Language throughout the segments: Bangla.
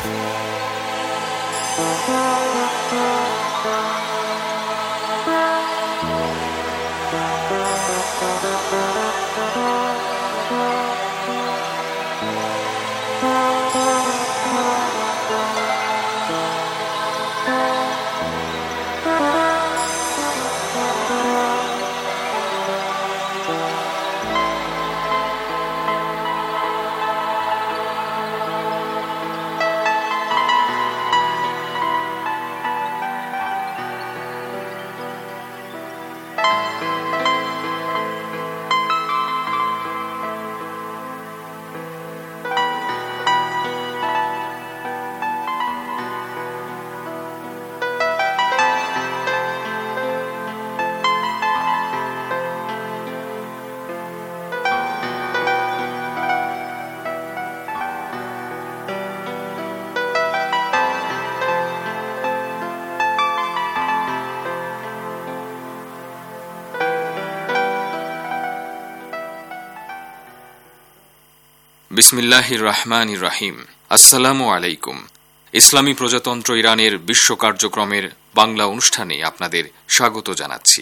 বিসমিল্লাহির রহমানির রহিম। আসসালামু আলাইকুম। ইসলামী প্রজাতন্ত্র ইরানের বিশ্ব কার্যক্রমের বাংলা অনুষ্ঠানে আপনাদের স্বাগত জানাচ্ছি।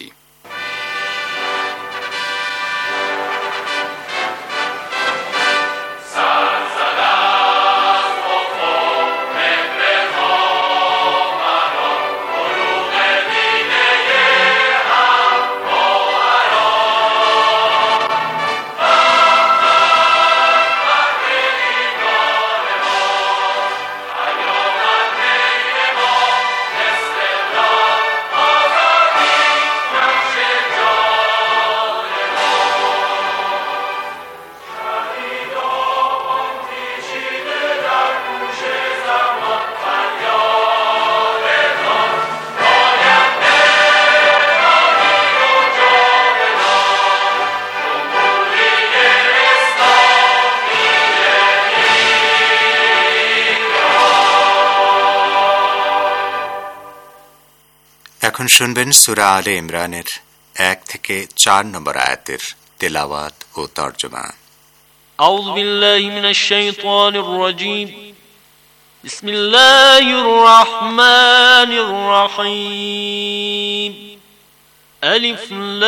এখন শুনবেন সূরা আলে ইমরানের 1 থেকে 4 নম্বর আয়াতের তেলাওয়াত ও তরজমা। আউযু বিল্লাহি মিনাশ শাইতানির রাজীম। বিসমিল্লাহির রহমানির রহিম। আলিফ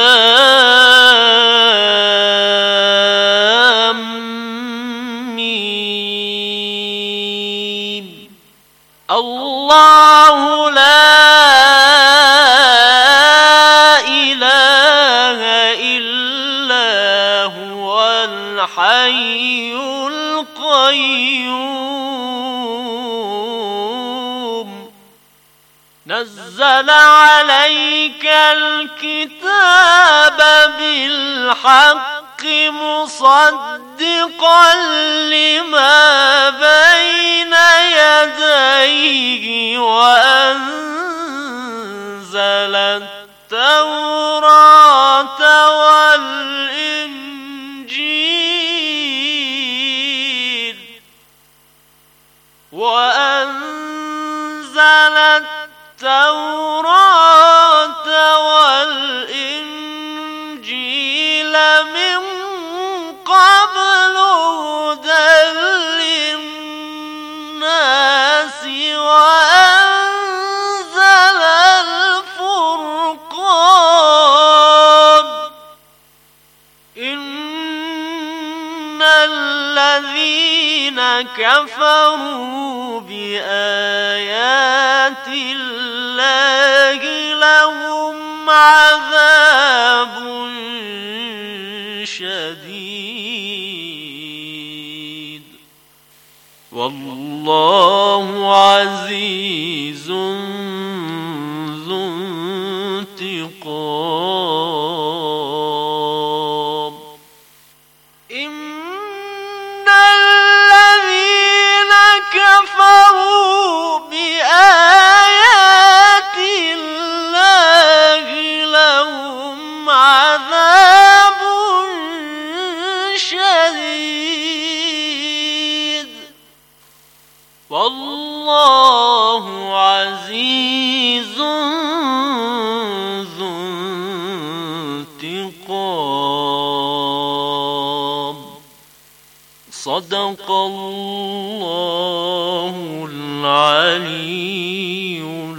লাম মিম। আল্লাহু লা الحي القيوم نزل عليك الكتاب بالحق مصدقا لما بين يديه وأنزل التوراة والإنجيل من قبل هدى للناس وأنزل الفرقان إن الذين كفروا بآيات الله لهم عذاب شديد والله عزيز ذو انتقام. إن الذين كفروا بآيات الله لهم عذاب شديد والله عزيز ذو انتقام. صدق الله العلي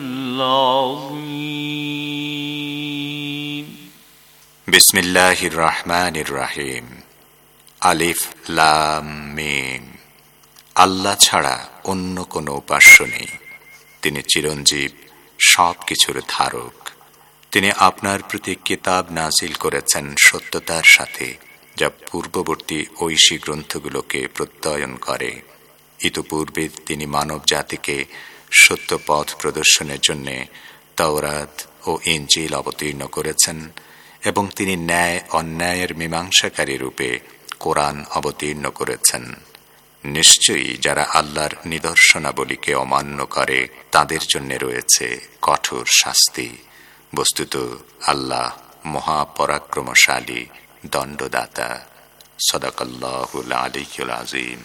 العظيم بسم الله الرحمن الرحيم আলিফ লাম মিম। আল্লাহ ছাড়া অন্য কোনো উপাস্য নেই। তিনি চিরঞ্জীব, সব কিছুর ধারক। তিনি আপনার প্রতি কিতাব নাজিল করেছেন সত্যতার সাথে, যা পূর্ববর্তী ঐশী গ্রন্থগুলোকে প্রত্যয়ন করে। ইতপূর্বে তিনি মানব জাতিকে সত্য পথ প্রদর্শনের জন্য তাওরাত ও ইনজিল অবতীর্ণ করেছেন এবং তিনি ন্যায় অন্যায়ের মীমাংসাকারী রূপে কোরআন অবতীর্ণ করেছেন। নিশ্চয়ই যারা আল্লাহর নিদর্শনাবলীকে অমান্য করে তাদের জন্য রয়েছে কঠোর শাস্তি। বস্তুত আল্লাহ মহাপরাক্রমশালী, দণ্ডদাতা। সাদাকাল্লাহুল আলিয়্যুল আযীম।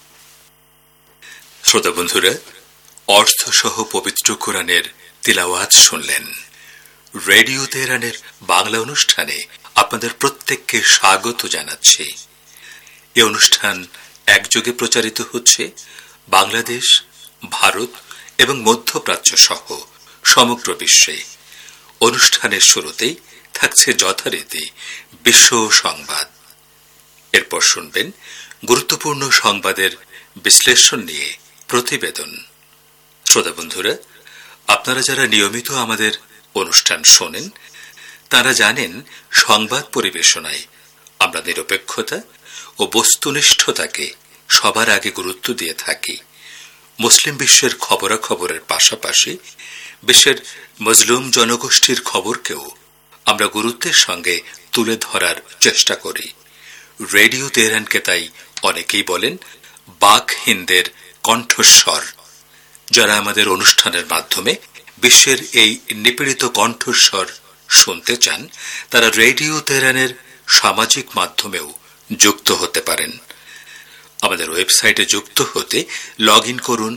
শ্রোতা বন্ধুরা, অর্থসহ পবিত্র কোরআনের তিলাওয়াত শুনলেন। রেডিও তেহরানের বাংলা অনুষ্ঠানে আপনাদের প্রত্যেককে স্বাগত জানাচ্ছি। এই অনুষ্ঠান একযোগে প্রচারিত হচ্ছে বাংলাদেশ, ভারত এবং মধ্যপ্রাচ্য সহ সমগ্র বিশ্বে। অনুষ্ঠানের শুরুতেই থাকছে যথারীতি বিশ্ব সংবাদ। এরপর শুনবেন গুরুত্বপূর্ণ সংবাদের বিশ্লেষণ নিয়ে প্রতিবেদন। শ্রোতা বন্ধুরা, আপনারা যারা নিয়মিত আমাদের অনুষ্ঠান শোনেন তারা জানেন সংবাদ পরিবেশনায় আমরা নিরপেক্ষতা ও বস্তুনিষ্ঠতাকে সবার আগে গুরুত্ব দিয়ে থাকি। মুসলিম বিশ্বের খবরাখবরের পাশাপাশি বিশ্বের মজলুম জনগোষ্ঠীর খবরকেও আমরা গুরুত্বের সঙ্গে তুলে ধরার চেষ্টা করি। রেডিও তেহরানকে তাই অনেকেই বলেন বাক হিন্দের কণ্ঠস্বর। যারা আমাদের অনুষ্ঠানের মাধ্যমে বিশ্বের এই নিপীড়িত কণ্ঠস্বর শুনতে চান তারা রেডিও তেহরানের সামাজিক মাধ্যমেও যুক্ত হতে পারেন। আমাদের ওয়েবসাইটে যুক্ত হতে লগ ইন করুন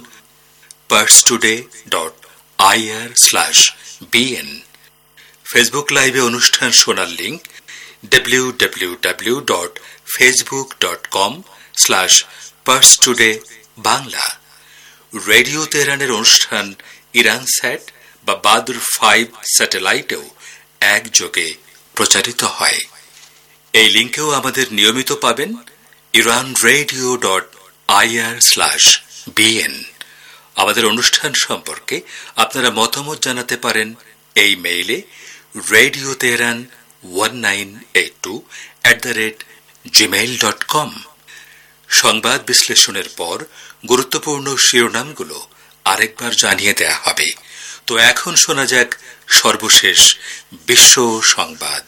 parstoday.ir/bn। ফেসবুক লাইভে অনুষ্ঠান শোনার লিঙ্ক www.facebook.com/parstodaybangla। রেডিও তেহরানের অনুষ্ঠান ইরানস্যাট বা বাদর 5 স্যাটেলাইটেও একযোগে প্রচারিত হয়। এই লিঙ্কেও আমাদের নিয়মিত পাবেন iranradio.ir/bn। আমাদের অনুষ্ঠান সম্পর্কে আপনারা মতামত জানাতে পারেন এই মেইলে radioteheran1982@gmail.com। সংবাদ বিশ্লেষণের পর গুরুত্বপূর্ণ শিরোনামগুলো আরেকবার জানিয়ে দেয়া হবে। তো এখন শোনা যাক সর্বশেষ বিশ্ব সংবাদ।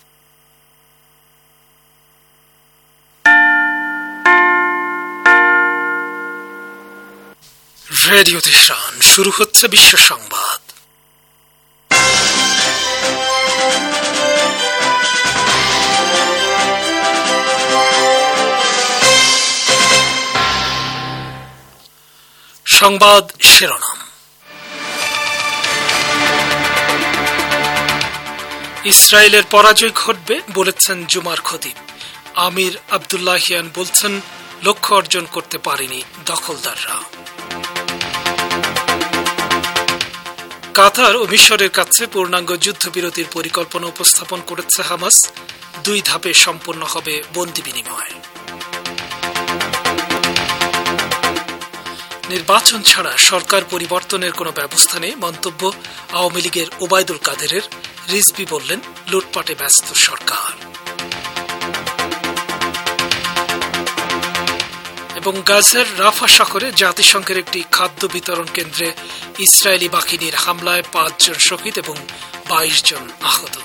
রেডিও তেহরান, শুরু হচ্ছে বিশ্ব সংবাদ। সংবাদ শিরোনাম। ইসরায়েলের পরাজয় ঘটবে বলেছেন জুমার খতিব। আমির আব্দুল্লাহিয়ান বলছেন লক্ষ্য অর্জন করতে পারেনি দখলদাররা। কাতার ও মিশরের কাছে পূর্ণাঙ্গ যুদ্ধবিরতির পরিকল্পনা উপস্থাপন করেছে হামাস। 2 ধাপে সম্পন্ন হবে বন্দি বিনিময়। নির্বাচন ছাড়া সরকার পরিবর্তনের কোনো ব্যবস্থা নেই মন্তব্য আওয়ামী লীগের ওবায়দুল কাদেরের। রিজভী বললেন লুটপাটে ব্যস্ত সরকার। এবং গাজার রাফা শহরে জাতিসংঘের একটি খাদ্য বিতরণ কেন্দ্রে ইসরায়েলি বাহিনীর হামলায় 5 জন শহীদ এবং 22 জন আহত।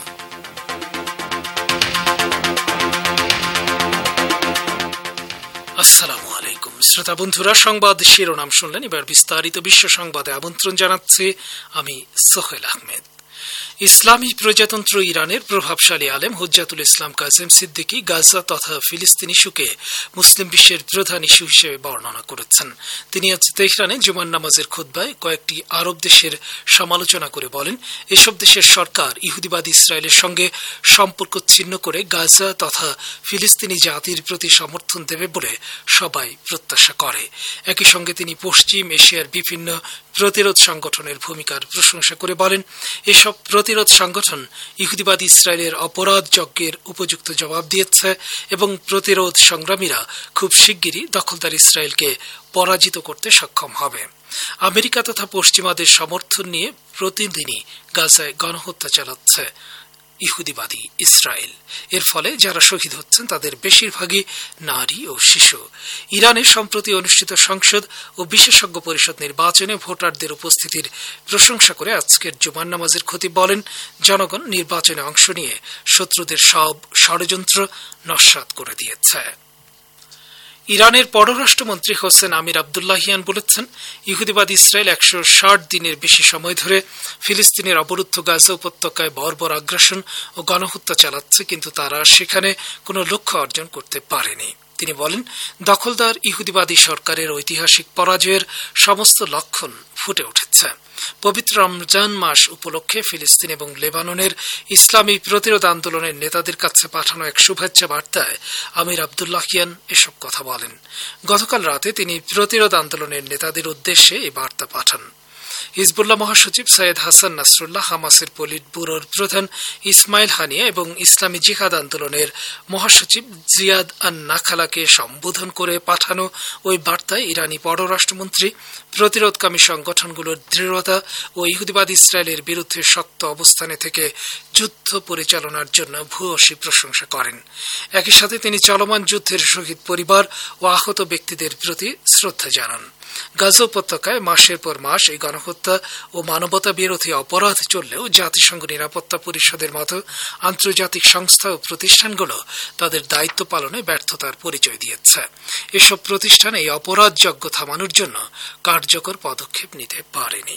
আসসালামু আলাইকুম শ্রোতা বন্ধুরা, সংবাদ শিরোনাম শুনলেন। এবার বিস্তারিত বিশ্ব সংবাদে আমন্ত্রণ জানাচ্ছি আমি সোহেল আহমেদ। ইসলামী প্রজাতন্ত্র ইরানের প্রভাবশালী আলেম হুজ্জাতুল ইসলাম কাসেম সিদ্দিকী গাজা তথা ফিলিস্তিন ইস্যুকে মুসলিম বিশ্বের প্রধান ইস্যু হিসেবে বর্ণনা করেছেন। তিনি আজ তেহরানে জুমার নামাজের খুতবায় কয়েকটি আরব দেশের সমালোচনা করে বলেন, এসব দেশের সরকার ইহুদিবাদী ইসরায়েলের সঙ্গে সম্পর্ক ছিন্ন করে গাজা তথা ফিলিস্তিনি জাতির প্রতি সমর্থন দেবে বলে সবাই প্রত্যাশা করে। একই সঙ্গে তিনি পশ্চিম এশিয়ার বিভিন্ন প্রতিরোধ সংগঠনের ভূমিকার প্রশংসা করে বলেন, এসব প্রতিরোধ সংগঠন ইহুদিবাদী ইসরায়েলের অপরাধ যজ্ঞের উপযুক্ত জবাব দিয়েছে এবং প্রতিরোধ সংগ্রামীরা খুব শিগগিরই দখলদার ইসরায়েলকে পরাজিত করতে সক্ষম হবে। আমেরিকা তথা পশ্চিমাদের সমর্থন নিয়ে প্রতিদিনই গাজায় গণহত্যা চালাচ্ছে ইহুদিবাদী ইসরায়েল। এর ফলে যারা শহীদ হচ্ছেন তাদের বেশিরভাগই নারী ও শিশু। ইরানে সম্প্রতি অনুষ্ঠিত সংসদ ও বিশেষজ্ঞ পরিষদ নির্বাচনে ভোটারদের উপস্থিতির প্রশংসা করে আজকের জুমার নামাজের খতিব বলেন, জনগণ নির্বাচনে অংশ নিয়ে শত্রুদের সব ষড়যন্ত্র নস্যাৎ করে দিয়েছে। ইরানের পররাষ্ট্রমন্ত্রী হোসেন আমির আবদুল্লাহিয়ান বলেছেন, ইহুদিবাদী ইসরায়েল 160 দিনের বেশি সময় ধরে ফিলিস্তিনের অবরুদ্ধ গাজা উপত্যকায় বর্বর আগ্রাসন ও গণহত্যা চালাচ্ছে, কিন্তু তারা সেখানে কোনো লক্ষ্য অর্জন করতে পারেনি। তিনি বলেন, দখলদার ইহুদিবাদী সরকারের ঐতিহাসিক পরাজয়ের সমস্ত লক্ষণ ফুটে উঠেছে। পবিত্র রমজান মাস উপলক্ষে ফিলিস্তিন এবং লেবাননের ইসলামী প্রতিরোধ আন্দোলনের নেতাদের কাছে পাঠানো এক শুভেচ্ছা বার্তায় আমির আবদুল্লাহিয়ান এসব কথা বলেন। গতকাল রাতে তিনি প্রতিরোধ আন্দোলনের নেতাদের উদ্দেশ্যে এই বার্তা পাঠান। হিজবুল্লাহ মহাসচিব সৈয়দ হাসান নাসরুল্লাহ, হামাসের পলিট ব্যুরোর প্রধান ইসমাইল হানিয়া এবং ইসলামী জিহাদ আন্দোলনের মহাসচিব জিয়াদ আন নাখালাকে সম্বোধন করে পাঠানো ওই বার্তায় ইরানি পররাষ্ট্রমন্ত্রী প্রতিরোধকামী সংগঠনগুলোর দৃঢ়তা ও ইহুদিবাদী ইসরায়েলের বিরুদ্ধে শক্ত অবস্থানে থেকে যুদ্ধ পরিচালনার জন্য ভূয়সী প্রশংসা করেন। একই সাথে তিনি চলমান যুদ্ধের শহীদ পরিবার ও আহত ব্যক্তিদের প্রতি শ্রদ্ধা জানান। গাজা উপত্যকায় মাসের পর মাস এই গণহত্যা ও মানবতা বিরোধী অপরাধ চললেও জাতিসংঘ নিরাপত্তা পরিষদের মতো আন্তর্জাতিক সংস্থা ও প্রতিষ্ঠানগুলো তাদের দায়িত্ব পালনে ব্যর্থতার পরিচয় দিয়েছে। এসব প্রতিষ্ঠান এই অপরাধ যজ্ঞ থামানোর জন্য কার্যকর পদক্ষেপ নিতে পারেনি।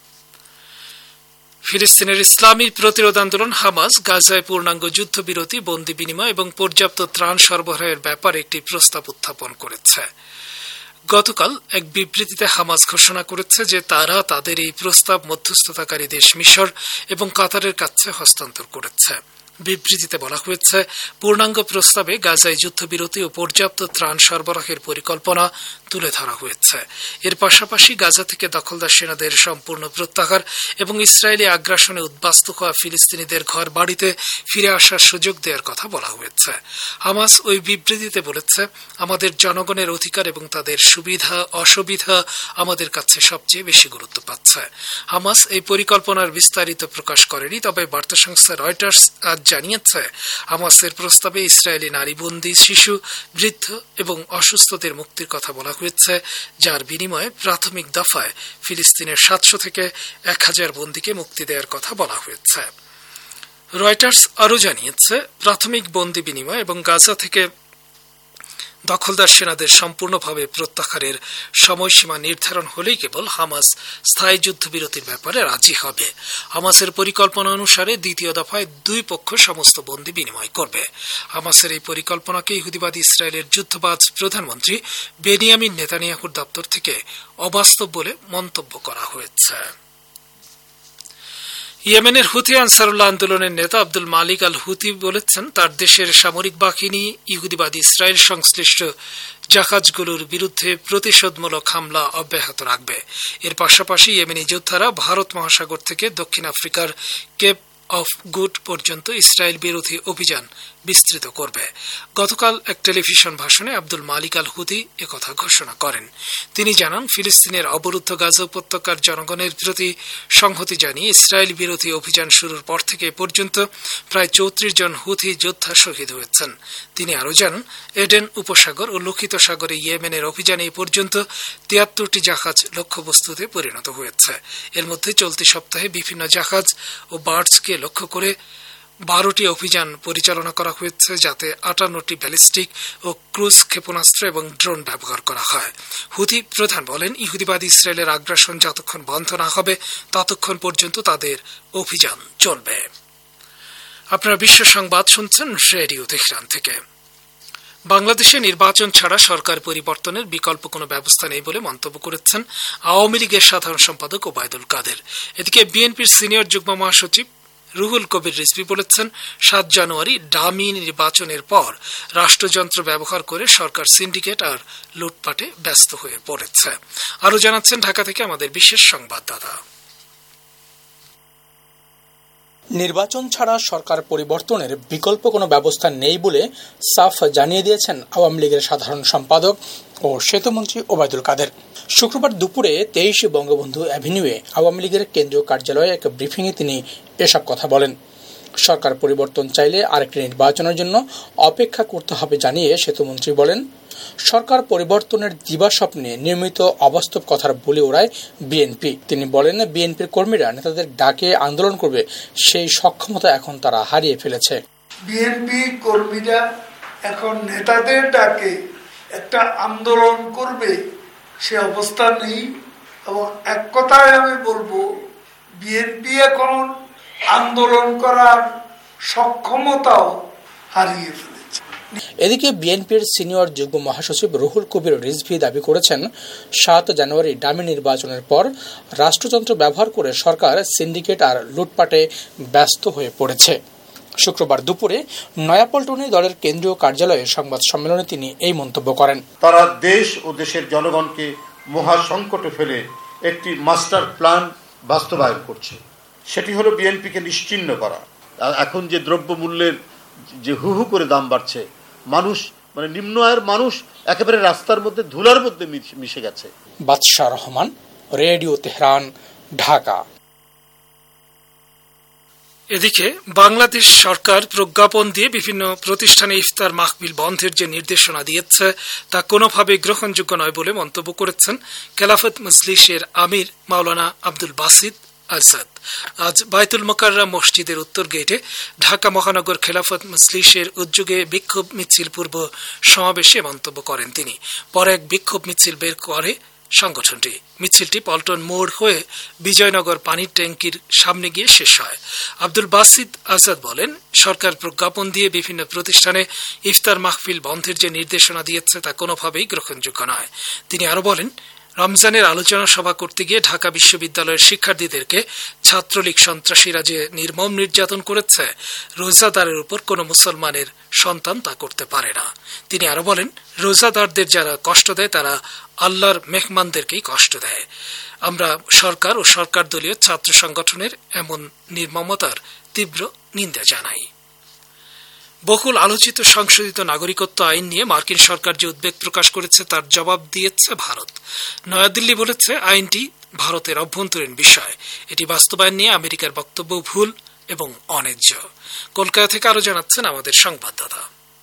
ফিলিস্তিনের ইসলামী প্রতিরোধ আন্দোলন হামাস গাজায় পূর্ণাঙ্গ যুদ্ধবিরতি, বন্দি বিনিময় এবং পর্যাপ্ত ত্রাণ সরবরাহের ব্যাপারে একটি প্রস্তাব উত্থাপন করেছে। গতকাল এক বিবৃতিতে হামাস ঘোষণা করেছে যে তারা তাদের এই প্রস্তাব মধ্যস্থতাকারী দেশ মিশর এবং কাতারের কাছে হস্তান্তর করেছে। বিবৃতিতে বলা হয়েছে, পূর্ণাঙ্গ প্রস্তাবে গাজায় যুদ্ধবিরতি ও পর্যাপ্ত ত্রাণ সরবরাহের পরিকল্পনা তুলে ধরা হয়েছে। এর পাশাপাশি গাজা থেকে দখলদার সেনাদের সম্পূর্ণ প্রত্যাহার এবং ইসরায়েলি আগ্রাসনে উদ্বাস্তু হওয়া ফিলিস্তিনিদের ঘর বাড়িতে ফিরে আসার সুযোগ দেওয়ার কথা বলা হয়েছে। হামাস ওই বিবৃতিতে বলেছে, আমাদের জনগণের অধিকার এবং তাদের সুবিধা অসুবিধা আমাদের কাছে সবচেয়ে বেশি গুরুত্ব পাচ্ছে। হামাস এই পরিকল্পনার বিস্তারিত প্রকাশ করেনি, তবে বার্তা সংস্থা রয়টার্স আজ জানিয়েছে, হামাসের প্রস্তাবে ইসরায়েলি নারী, বন্দী, শিশু, বৃদ্ধ এবং অসুস্থদের মুক্তির কথা বলা হয়েছে, যার বিনিময়ে প্রাথমিক দফায় ফিলিস্তিনের 700 থেকে 1000 বন্দীকে মুক্তি দেওয়ার কথা বলা হয়েছে। রয়টার্স আরও জানিয়েছে, প্রাথমিক বন্দী বিনিময় এবং গাজা থেকে দখলদার সেনাদের সম্পূর্ণভাবে প্রত্যাহারের সময়সীমা নির্ধারণ হলেই কেবল হামাস স্থায়ী যুদ্ধবিরতির ব্যাপারে রাজি হবে। হামাসের পরিকল্পনা অনুসারে দ্বিতীয় দফায় দুই পক্ষ সমস্ত বন্দী বিনিময় করবে। হামাসের এই পরিকল্পনাকে ইহুদিবাদী ইসরায়েলের যুদ্ধবাজ প্রধানমন্ত্রী বেনিয়ামিন নেতানিয়াহুর দপ্তর থেকে অবাস্তব বলে মন্তব্য করা হয়েছে। ইয়েমেনের হুথি আনসারুল্লাহ আন্দোলনের নেতা আব্দুল মালিক আল হুথি বলেছেন, তার দেশের সামরিক বাহিনী ইহুদিবাদী ইসরায়েল সংশ্লিষ্ট জাহাজগুলোর বিরুদ্ধে প্রতিশোধমূলক হামলা অব্যাহত রাখবে। এর পাশাপাশি ইয়েমেনি যোদ্ধারা ভারত মহাসাগর থেকে দক্ষিণ আফ্রিকার কেপ অফ গুড পর্যন্ত ইসরায়েল বিরোধী অভিযান বিস্তৃত করবে। গতকাল এক টেলিভিশন ভাষণে আব্দুল মালিক আল হুথি একথা ঘোষণা করেন। তিনি জানান, ফিলিস্তিনের অবরুদ্ধ গাজা উপত্যকার জনগণের প্রতি সংহতি জানিয়ে ইসরায়েল বিরোধী অভিযান শুরুর পর থেকে পর্যন্ত প্রায় 34 জন হুথি যোদ্ধা শহীদ হয়েছেন। তিনি আরও জানান, এডেন উপসাগর ও লোহিত সাগরে ইয়েমেনের অভিযানে এ পর্যন্ত 73টি জাহাজ লক্ষ্যবস্তুতে পরিণত হয়েছে। এর মধ্যে চলতি সপ্তাহে বিভিন্ন জাহাজ ও বার্ডসকে লক্ষ্য করে 12টি অভিযান পরিচালনা করা হয়েছে, যাতে 58টি ব্যালিস্টিক ও ক্রুজ ক্ষেপণাস্ত্র এবং ড্রোন ব্যবহার করা হয়। হুথি প্রধান বলেন, ইহুদিবাদী ইসরায়েলের আগ্রাসন যতক্ষণ বন্ধ না হবে ততক্ষণ পর্যন্ত তাদের অভিযান চলবে। আপনারা বিশ্ব সংবাদ শুনছেন রেডিও তেহরান থেকে। বাংলাদেশে নির্বাচন ছাড়া সরকার পরিবর্তনের বিকল্প কোনো ব্যবস্থা নেই বলে মন্তব্য করেছেন আওয়ামী লীগের সাধারণ সম্পাদক ওবায়দুল কাদের। এদিকে বিএনপির সিনিয়র যুগ্ম মহাসচিব রুহুল কবির রিজভী বলেছেন, 7 জানুয়ারি ডামি নির্বাচনের পর রাষ্ট্রযন্ত্র ব্যবহার করে সরকার সিন্ডিকেট আর লুটপাটে ব্যস্ত হয়ে পড়েছে। আরও জানাচ্ছেন ঢাকা থেকে আমাদের বিশেষ সংবাদদাতা। নির্বাচন ছাড়া সরকার পরিবর্তনের বিকল্প কোনো ব্যবস্থা নেই বলে সাফ জানিয়ে দিয়েছেন আওয়ামী লীগের সাধারণ সম্পাদক ও সেতুমন্ত্রী ওবায়দুল কাদের। শুক্রবার দুপুরে 23 বঙ্গবন্ধু অ্যাভিনিউয়ে আওয়ামী লীগের কেন্দ্রীয় কার্যালয়ে এক ব্রিফিংয়ে তিনি এসব কথা বলেন। সরকার পরিবর্তন চাইলে আরেকটি নির্বাচনের জন্য অপেক্ষা করতে হবে জানিয়ে সেতুমন্ত্রী বলেন, সরকার পরিবর্তনের দিবাস্বপ্নে নিয়মিত অবাস্তব কথার বলে ওড়ায় বিএনপি। তিনি বলেন, বিএনপির কর্মীরা নেতাদের ডাকে আন্দোলন করবে সেই সক্ষমতা এখন তারা হারিয়ে ফেলেছে। বিএনপি কর্মীরা এখন নেতাদের ডাকে একটা আন্দোলন করবে সে অবস্থা নেই। এবং এক কথায় আমি বলবো, বিএনপি এখন আন্দোলন করার সক্ষমতাও হারিয়ে ফেলেছে। এদিকে বিএনপির সিনিয়র যুগ্ম মহাসচিব রুহুল কবির রিজভী দাবি করেছেন, 7 জানুয়ারি ডামি নির্বাচনের পর রাষ্ট্রযন্ত্র ব্যবহার করে সরকার সিন্ডিকেট আর লুটপাটে ব্যস্ত হয়ে পড়েছে। শুক্রবার দুপুরে নয়াপল্টনে দলের কেন্দ্রীয় কার্যালয়ে সংবাদ সম্মেলনে তিনি এই মন্তব্য করেন। তারা দেশ ও দেশের জনগণকে মহা সংকটে ফেলে একটি মাস্টার প্ল্যান বাস্তবায়ন করছে। সেটি হলো বিএনপিকে নিশ্চিহ্ন করা। এখন যে দ্রব্যমূল্যের যে হু হু করে দাম বাড়ছে, মানুষ মানে নিম্ন আয়ের মানুষ একেবারে রাস্তার মধ্যে ধুলার মধ্যে মিশে গেছে। বাদশাহ রহমান, রেডিও তেহরান, ঢাকা। এদিকে বাংলাদেশ সরকার প্রজ্ঞাপন দিয়ে বিভিন্ন প্রতিষ্ঠানে ইফতার মাহফিল বন্ধের যে নির্দেশনা দিয়েছে তা কোনোভাবে গ্রহণযোগ্য নয় বলে মন্তব্য করেছেন খেলাফত মজলিসের আমির মাওলানা আব্দুল বাসিত আসাদ। আজ বায়তুল মোকাররম মসজিদের উত্তর গেটে ঢাকা মহানগর খেলাফত মজলিসের উদ্যোগে বিক্ষোভ মিছিল পূর্ব সমাবেশে মন্তব্য করেন তিনি। পরে এক বিক্ষোভ মিছিল বের করে সংগঠনটি। মিছিলটি পল্টন মোড় হয়ে বিজয়নগর পানির ট্যাঙ্কির সামনে গিয়ে শেষ হয়। আব্দুল বাসিত আসাদ বলেন, সরকার প্রজ্ঞাপন দিয়ে বিভিন্ন প্রতিষ্ঠানে ইফতার মাহফিল বন্ধের যে নির্দেশনা দিয়েছে তা কোনোভাবেই গ্রহণযোগ্য নয়। তিনি আরো বলেন, রমজানের আলোচনা সভা করতে গিয়ে ঢাকা বিশ্ববিদ্যালয়ের শিক্ষার্থীদেরকে ছাত্রলীগ সন্ত্রাসীরা যে নির্মম নির্যাতন করেছে, রোজাদারের উপর কোন মুসলমানের সন্তান তা করতে পারে না। তিনি আরো বলেন, রোজাদারদের যারা কষ্ট দেয় তারা আল্লাহর মেহমানদেরকেই কষ্ট দেয়। আমরা সরকার ও সরকার দলীয় ছাত্র সংগঠনের এমন নির্মমতার তীব্র নিন্দা জানাই। বহুল আলোচিত সংশোধিত নাগরিকত্ব আইন নিয়ে মার্কিন সরকার যে উদ্বেগ প্রকাশ করেছে তার জবাব দিয়েছে ভারত। নয়াদিল্লি বলেছে, আইনটি ভারতের অভ্যন্তরীণ বিষয়। এটি বাস্তবায়ন নিয়ে আমেরিকার বক্তব্য ভুল এবং অন্যায্য। কলকাতা থেকে আরো জানাচ্ছেন আমাদের সংবাদদাতা।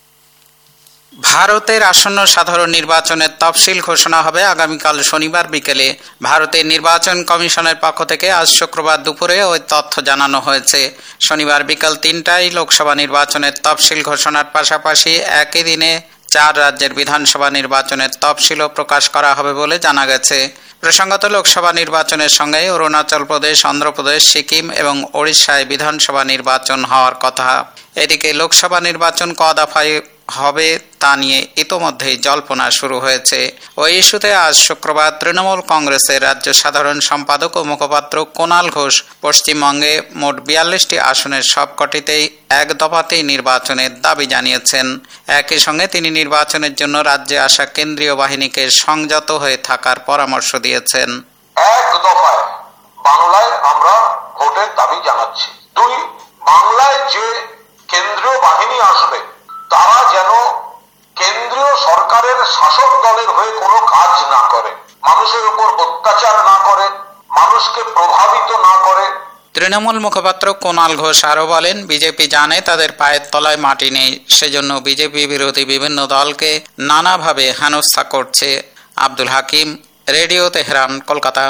ভারতের আসন্ন সাধারণ নির্বাচনের তফসিল ঘোষণা হবে আগামীকাল শনিবার বিকেলে। ভারতের নির্বাচন কমিশনের পক্ষ থেকে আজ শুক্রবার দুপুরে ওই তথ্য জানানো হয়েছে। শনিবার বিকাল 3টায় লোকসভা নির্বাচনের তফসিল ঘোষণার পাশাপাশি একই দিনে 4 রাজ্যের বিধানসভা নির্বাচনের তফসিলও প্রকাশ করা হবে বলে জানা গেছে। প্রসঙ্গত, লোকসভা নির্বাচনের সঙ্গে অরুণাচল প্রদেশ, অন্ধ্রপ্রদেশ, সিকিম এবং ওড়িশায় বিধানসভা নির্বাচন হওয়ার কথা। এদিকে লোকসভা নির্বাচন ক দফায় হবে তা নিয়ে ইতোমধ্যেই জল্পনা শুরু হয়েছে। ওই ইস্যুতে আজ শুক্রবার তৃণমূল কংগ্রেসের রাজ্য সাধারণ সম্পাদক ও মুখপাত্র কুণাল ঘোষ পশ্চিমবঙ্গে মোট 42টি আসনের সবকটিতেই এক দফাতেই নির্বাচনের দাবি জানিয়েছেন। একই সঙ্গে তিনি নির্বাচনের জন্য রাজ্যে আসা কেন্দ্রীয় বাহিনীকে সংযত হয়ে থাকার পরামর্শ দিয়েছেন। এক দফায় বাংলায় আমরা ভোটের দাবি জানাচ্ছি। 2, বাংলায় যে কেন্দ্রীয় বাহিনী আসবে তারা যেন কেন্দ্রীয় সরকারের শাসক দলের হয়ে কোনো কাজ না করে, মানুষের উপর অত্যাচার না করে, মানুষকে প্রভাবিত না করে। তৃণমূল মুখপাত্র কুণাল ঘোষ আরও বলেন, বিজেপি জানে তাদের পায়ের তলায় মাটি নেই, সেজন্য বিজেপি বিরোধী বিভিন্ন দলকে নানাভাবে হেনস্থা করছে। Abdul Hakim, radio Tehran, Kolkata.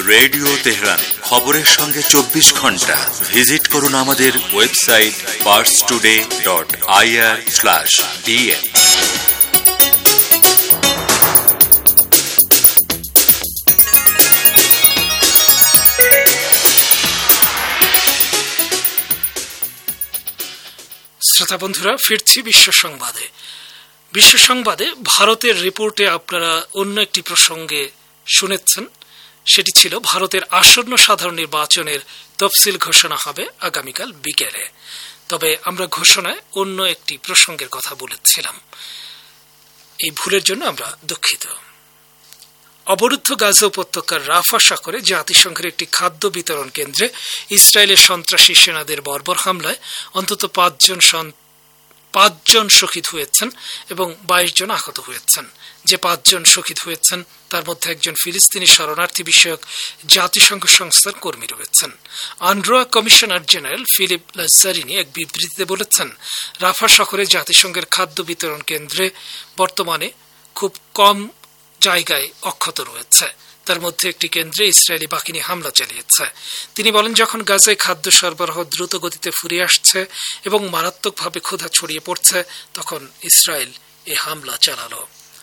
Radio Tehran, খবরের সঙ্গে 24 ঘন্টা। ভিজিট করুন আমাদের ওয়েবসাইট parstoday.ir/bn। শ্রোতা বন্ধুরা, ফিরছি বিশ্ব সংবাদে। বিশ্ব সংবাদে ভারতের রিপোর্টে আপনারা অন্য একটি প্রসঙ্গে শুনেছেন, সেটি ছিল ভারতের আসন্ন সাধারণ নির্বাচনের তফসিল ঘোষণা হবে আগামীকাল বিকেলে। তবে আমরা ঘোষণায় অন্য একটি প্রসঙ্গের কথা বলেছিলাম, এই ভুলের জন্য আমরা দুঃখিত। অবরুদ্ধ গাজা উপত্যকার রাফা সাগরে জাতিসংঘের একটি খাদ্য বিতরণ কেন্দ্রে ইসরায়েলের সন্ত্রাসী সেনাদের বর্বর হামলায় অন্তত 5 জন শহীদ হয়েছেন এবং 22 জন আহত হয়েছেন। যে 5 জন শহীদ হয়েছেন তার মধ্যে একজন ফিলিস্তিনি শরণার্থী বিষয়ক জাতিসংঘ সংস্থার কর্মী রয়েছেন। আনরোয়া কমিশনার জেনারেল ফিলিপ লাজারিনি এক বিবৃতিতে বলেছেন, রাফা শহরে জাতিসংঘের খাদ্য বিতরণ কেন্দ্রে বর্তমানে খুব কম জায়গায় অক্ষত রয়েছে, তার মধ্যে একটি কেন্দ্রে ইসরায়েলি বাহিনী হামলা চালিয়েছে। তিনি বলেন, যখন গাজায় খাদ্য সরবরাহ দ্রুত গতিতে ফুরিয়ে আসছে এবং মারাত্মকভাবে ক্ষুধা ছড়িয়ে পড়ছে, তখন ইসরায়েল এই হামলা চালালো।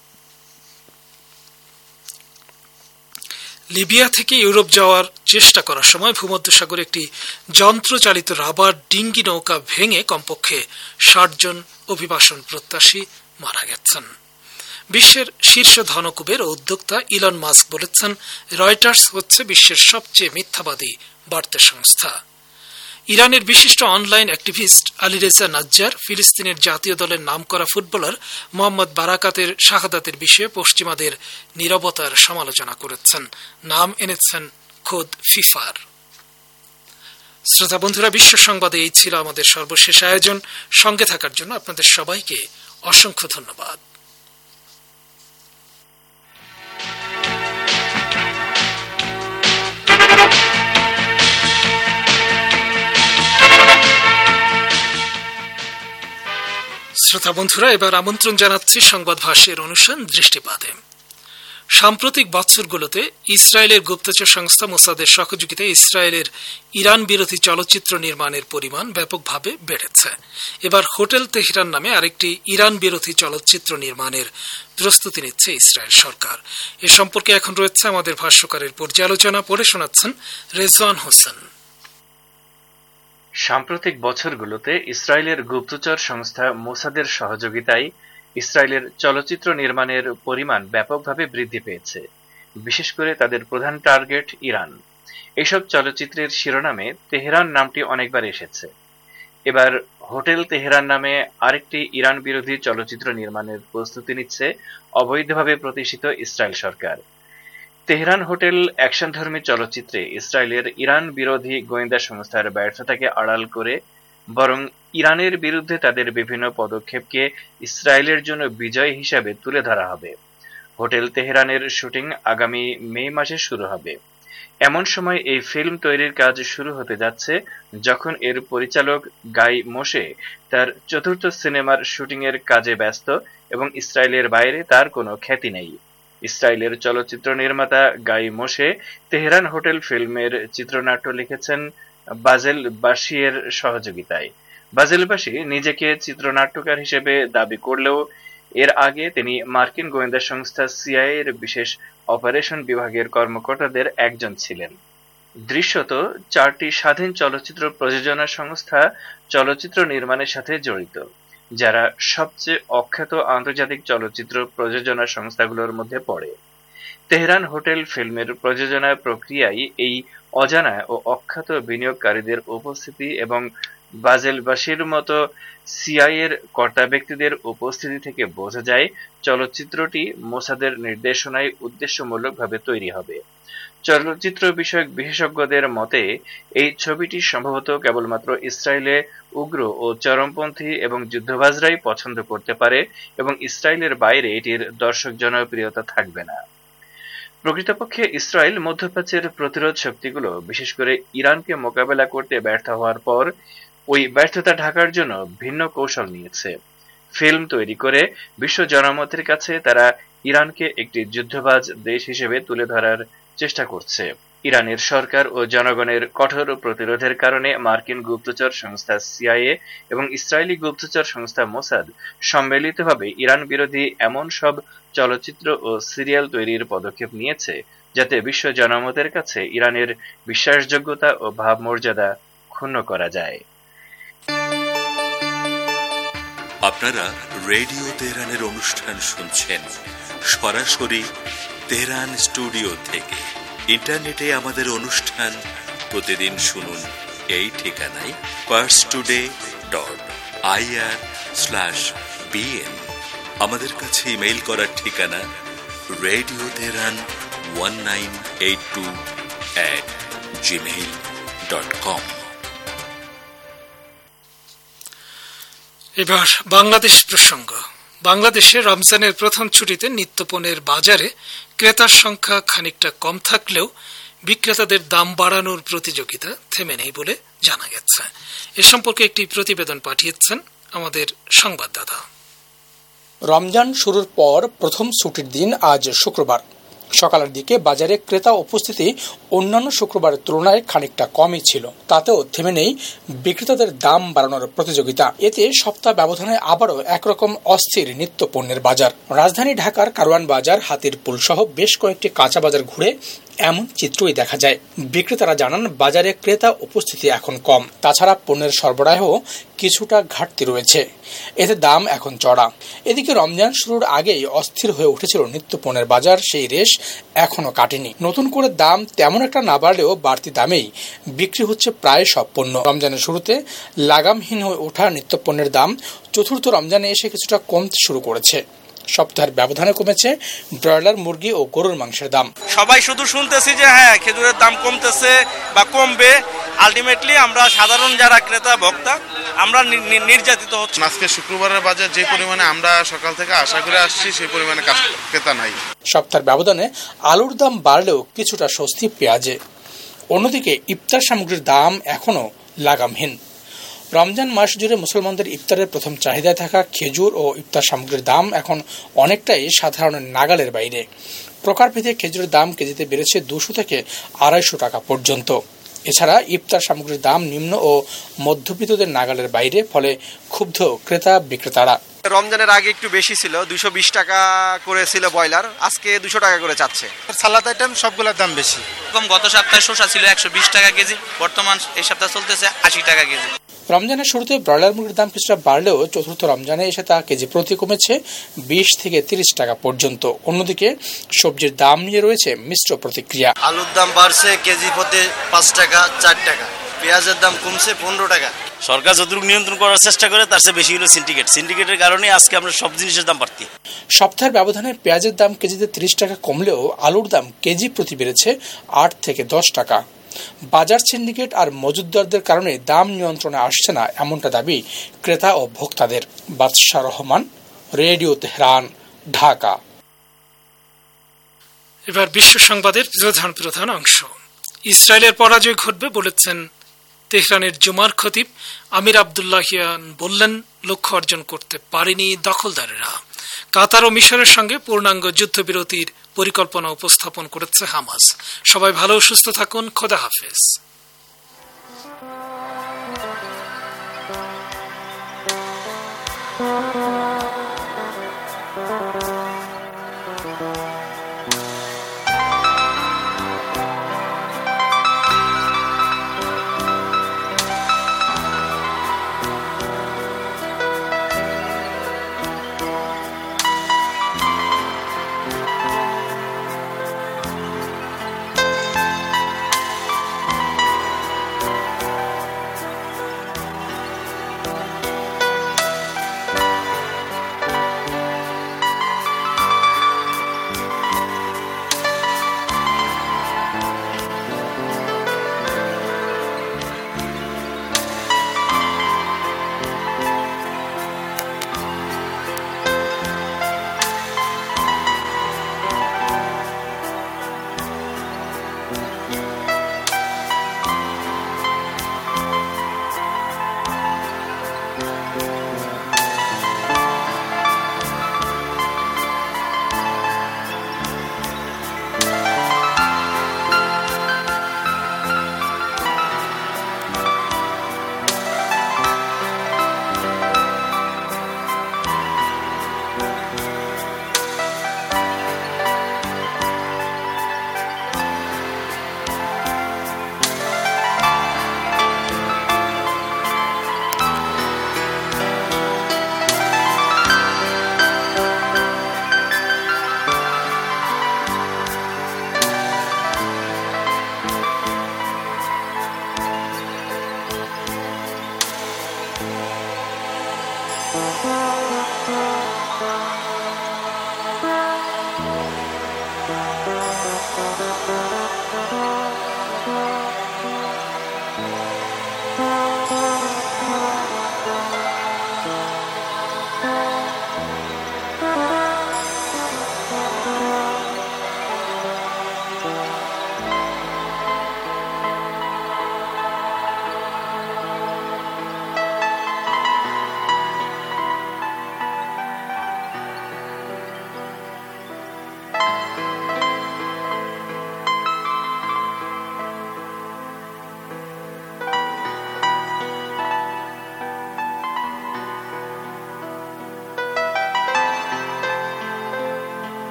লিবিয়া থেকে ইউরোপ যাওয়ার চেষ্টা করার সময় ভূমধ্যসাগরে একটি যন্ত্রচালিত রাবার ডিঙ্গি নৌকা ভেঙে কমপক্ষে 60 জন অভিবাসন প্রত্যাশী মারা গেছেন। বিশ্বের শীর্ষ ধনকুবের ও উদ্যোক্তা ইলন মাস্ক বলেছেন, রয়টার্স হচ্ছে বিশ্বের সবচেয়ে মিথ্যাবাদী বার্তা সংস্থা। ইরানের বিশিষ্ট অনলাইন অ্যাক্টিভিস্ট আলীরেজা নাজ্জার ফিলিস্তিনের জাতীয় দলের নামকরা ফুটবলার মোহাম্মদ বারাকাতের শাহাদাতের বিষয়ে পশ্চিমাদের নীরবতার সমালোচনা করেছেন, নাম এনেছেন খোদ ফিফার। শ্রোতা বন্ধুরা, বিশ্ব সংবাদে এই ছিল আমাদের সর্বশেষ আয়োজন। সঙ্গে থাকার জন্য আপনাদের সবাইকে অসংখ্য ধন্যবাদ। শ্রোতা বন্ধুরা, এবার আমন্ত্রণ জানাচ্ছি সংবাদ ভাষ্যের অনুষ্ঠান দৃষ্টিপাতে। সাম্প্রতিক বছরগুলোতে ইসরায়েলের গুপ্তচর সংস্থা মোসাদের সহযোগিতায় ইসরায়েলের ইরান বিরোধী চলচ্চিত্র নির্মাণের পরিমাণ ব্যাপকভাবে বেড়েছে। এবার হোটেল তেহরান নামে আরেকটি ইরান বিরোধী চলচ্চিত্র নির্মাণের প্রস্তুতি নিচ্ছে ইসরায়েল সরকার। এ সম্পর্কে এখন রয়েছে আমাদের ভাষ্যকারের পর্যালোচনা, পড়ে শোনাচ্ছেন রেজওয়ান হোসেন। সাম্প্রতিক বছরগুলোতে ইসরায়েলের গুপ্তচর সংস্থা মোসাদের সহযোগিতায় ইসরায়েলের চলচ্চিত্র নির্মাণের পরিমাণ ব্যাপকভাবে বৃদ্ধি পেয়েছে, বিশেষ করে তাদের প্রধান টার্গেট ইরান। এসব চলচ্চিত্রের শিরোনামে তেহরান নামটি অনেকবার এসেছে। এবার হোটেল তেহরান নামে আরেকটি ইরান বিরোধী চলচ্চিত্র নির্মাণের প্রস্তুতি নিচ্ছে অবৈধভাবে প্রতিষ্ঠিত ইসরায়েল সরকার। তেহরান হোটেল অ্যাকশনধর্মী চলচ্চিত্রে ইসরায়েলের ইরান বিরোধী গোয়েন্দা সংস্থার ব্যর্থতাকে আড়াল করে বরং ইরানের বিরুদ্ধে তাদের বিভিন্ন পদক্ষেপকে ইসরায়েলের জন্য বিজয় হিসাবে তুলে ধরা হবে। হোটেল তেহরানের শুটিং আগামী মে মাসে শুরু হবে। এমন সময় এই ফিল্ম তৈরির কাজ শুরু হতে যাচ্ছে যখন এর পরিচালক গাই মোশে তার চতুর্থ সিনেমার শুটিংয়ের কাজে ব্যস্ত এবং ইসরায়েলের বাইরে তার কোনো খ্যাতি নেই। ইসরায়েলের চলচ্চিত্র নির্মাতা গাই মোশে তেহরান হোটেল ফিল্মের চিত্রনাট্য লিখেছেন বাজেল বাশিয়ের সহযোগিতায়। বাজেল বাশি নিজেকে চিত্রনাট্যকার হিসেবে দাবি করলেও এর আগে তিনি মার্কিন গোয়েন্দা সংস্থা সিআইএ এর বিশেষ অপারেশন বিভাগের কর্মকর্তাদের একজন ছিলেন। দৃশ্যত 4টি স্বাধীন চলচ্চিত্র প্রযোজনা সংস্থা চলচ্চিত্র নির্মাণের সাথে জড়িত, যারা সবচেয়ে অখ্যাত আন্তর্জাতিক চলচ্চিত্র প্রযোজনা সংস্থাগুলোর মধ্যে পড়ে। তেহরান হোটেল ফিল্মের প্রযোজনা প্রক্রিয়ায় এই অজানা ও অখ্যাত বিনিয়োগকারীদের উপস্থিতি এবং বাজেল বাশির মতো সিআইএর কর্তা ব্যক্তিদের উপস্থিতি থেকে বোঝা যায় চলচ্চিত্রটি মোসাদের নির্দেশনায় উদ্দেশ্যমূলকভাবে তৈরি হবে। চলচ্চিত্র বিষয়ক বিশেষজ্ঞদের মতে এই ছবিটি সম্ভবত কেবলমাত্র ইসরায়েলে উগ্র ও চরমপন্থী এবং যুদ্ধবাজরাই পছন্দ করতে পারে এবং ইসরায়েলের বাইরে এটির দর্শক জনপ্রিয়তা থাকবে না। প্রকৃতপক্ষে ইসরায়েল মধ্যপ্রাচ্যের প্রতিরোধ শক্তিগুলো বিশেষ করে ইরানকে মোকাবেলা করতে ব্যর্থ হওয়ার পর ওই ব্যর্থতা ঢাকার জন্য ভিন্ন কৌশল নিয়েছে। ফিল্ম তৈরি করে বিশ্ব জনমতের কাছে তারা ইরানকে একটি যুদ্ধবাজ দেশ হিসেবে তুলে ধরার চেষ্টা করছে। ইরানের সরকার ও জনগণের কঠোর প্রতিরোধের কারণে মার্কিন গুপ্তচর সংস্থা সিআইএ এবং ইসরায়েলি গুপ্তচর সংস্থা মোসাদ সম্মিলিতভাবে ইরান বিরোধী এমন সব চলচ্চিত্র ও সিরিয়াল তৈরির পদক্ষেপ নিয়েছে যাতে বিশ্ব জনমতের কাছে ইরানের বিশ্বাসযোগ্যতা ও ভাবমর্যাদা ক্ষুণ্ণ করা যায়। আপনারা রেডিও তেহরানের অনুষ্ঠান শুনছেন সরাসরি তেহরান স্টুডিও থেকে। ইন্টারনেটে আমাদের অনুষ্ঠান প্রতিদিন শুনুন এই ঠিকানায় parstoday.ir/bn। আমাদের কাছে ইমেইল করার ঠিকানা রেডিও তেহরান 1982@gmail.com। এবার বাংলাদেশ প্রসঙ্গ। বাংলাদেশে রমজানের প্রথম ছুটিতে নিত্যপণ্যের বাজারে ক্রেতার সংখ্যা খানিকটা কম থাকলেও বিক্রেতাদের দাম বাড়ানোর প্রতিযোগিতা থেমে নেই বলে জানা গেছে। এ সম্পর্কে একটি প্রতিবেদন পাঠিয়েছেন আমাদের সংবাদদাতা। রমজান শুরুর পর প্রথম ছুটির দিন আজ শুক্রবার। সকালের দিকে বাজারে ক্রেতা উপস্থিতি অন্যান্য শুক্রবারের তুলনায় খানিকটা কমই ছিল। তাতেও থেমে নেই বিক্রেতাদের দাম বাড়ানোর প্রতিযোগিতা। এতে সপ্তাহ ব্যবধানে আবারও একরকম অস্থির নিত্য পণ্যের বাজার। রাজধানী ঢাকার কারওয়ান বাজার, হাতিরপুল সহ বেশ কয়েকটি কাঁচা বাজার ঘুরে এমন চিত্রই দেখা যায়। বিক্রেতারা জানান বাজারে ক্রেতা উপস্থিতি এখন কম। তাছাড়া পণ্যের সরবরাহ কিছুটা ঘাটতি রয়েছে, এতে দাম এখন চড়া। এদিকে রমজান শুরুর আগেই অস্থির হয়ে উঠেছিল নিত্য পণ্যের বাজার, সেই রেশ এখনো কাটেনি। নতুন করে দাম তেমন একটা না বাড়লেও বাড়তি দামেই বিক্রি হচ্ছে প্রায় সব পণ্য। রমজানের শুরুতে লাগামহীন হয়ে ওঠা নিত্য পণ্যের দাম চতুর্থ রমজানে এসে কিছুটা কমতে শুরু করেছে। সপ্তাহের ব্যবধানে কমেছে ব্রয়লার মুরগি ও গরুর মাংসের দাম। সবাই শুধু শুনতেছি যে হ্যাঁ খেজুরের দাম কমতেছে বা কমবে, আলটিমেটলি আমরা সাধারণ যারা ক্রেতা ভোক্তা আমরা নির্যাতিত হচ্ছি। আজকে শুক্রবারের বাজার যে পরিমাণে আমরা সকাল থেকে আশা করে আসছি সেই পরিমাণে ক্রেতা নাই। সপ্তাহের ব্যবধানে আলুর দাম বাড়লেও কিছুটা স্বস্তি পেঁয়াজে। অন্যদিকে ইফতার সামগ্রীর দাম এখনো লাগামহীন। রমজান মাস জুড়ে মুসলমানদের ইফতারের প্রথম চাহিদায় থাকা খেজুর ও ইফতার সামগ্রীর দাম এখন অনেকটাই সাধারণ নাগালের বাইরে। প্রকারভেদে খেজুরের দাম কেজিতে বেড়েছে 200 থেকে 250 টাকা পর্যন্ত। এছাড়া ইফতার সামগ্রীর দাম নিম্ন ও মধ্যবিত্তদের নাগালের বাইরে, ফলে ক্ষুব্ধ ক্রেতা বিক্রেতারা। রমজানের আগে একটু বেশি ছিল, 220 টাকা করে ছিল ব্রয়লার, আজকে 200 টাকা করে চাচ্ছে। সালাদ আইটেম সবগুলোর দাম বেশি। গত সপ্তাহে শসা ছিল 120 টাকা কেজি, বর্তমান এই সপ্তাহে চলতেছে 80 টাকা কেজি। রমজানের শুরুতে ব্রয়লার মুরগির দাম কিছুটা বাড়লেও চতুর্থ রমজানে এসে তা কেজি প্রতি কমেছে 20 থেকে 30 টাকা পর্যন্ত। অন্যদিকে সবজির দাম নিয়ে রয়েছে মিশ্র প্রতিক্রিয়া। আলুর দাম বাড়ছে কেজি প্রতি 5 টাকা 4 টাকা, পেঁয়াজের দাম কমছে 15 টাকা। সরকার যতটুকু নিয়ন্ত্রণ করার চেষ্টা করে তার চেয়ে বেশি হলো সিন্ডিকেটের কারণে আজকে আমরা সব জিনিসের দাম বাড়তি। সপ্তাহের ব্যবধানে পেঁয়াজের দাম কেজিতে 30 টাকা কমলেও আলুর দাম কেজি প্রতি বেড়েছে 8 থেকে 10 টাকা। বাজার সিন্ডিকেট আর মজুতদারদের কারণে দাম নিয়ন্ত্রণে আসছে না, এমনটা দাবি ক্রেতা ও ভোক্তাদের। Badsha Rahman, radio Tehran, Dhaka. এবার বিশ্ব সংবাদের প্রধান অংশ। ইসরায়েলের পরাজয় ঘটবে বলেছেন তেহরানের জুমার খতিব আমির আব্দুল্লাহিয়ান। বললেন, লক্ষ্য অর্জন করতে পারেনি দখলদারেরা। কাতার ও মিশরের সঙ্গে পূর্ণাঙ্গ যুদ্ধবিরতির পরিকল্পনা উপস্থাপন করেছে হামাস। সবাই ভালো সুস্থ থাকুন, খোদা হাফেজ।